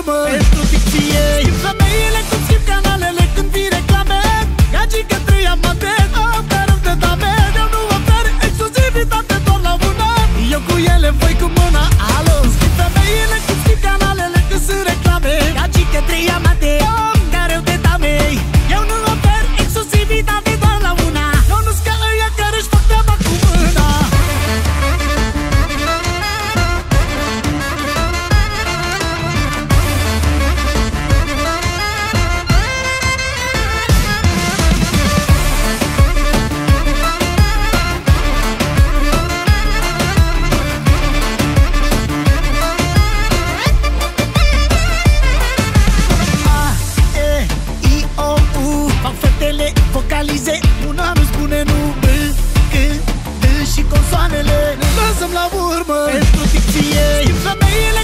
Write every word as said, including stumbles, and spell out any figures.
urmă pentru dicție. Femeile cum schimb canalele când vin reclame, gagică trei amante, am care de dame. Eu nu ofer exclusivitate doar la una, eu cu ele voi cu mâna. Alo, schimb femeile cum schimb canalele când sunt reclame, gagică trei amante, am care de dame. Eu nu ofer exclusivitate doar la una, eu nu-s ca ăia care-și fac treaba cu mâna. Vocalize, una nu spune nu, B, C, D și consoanele lăsăm la urmă pentru dicție. Femeile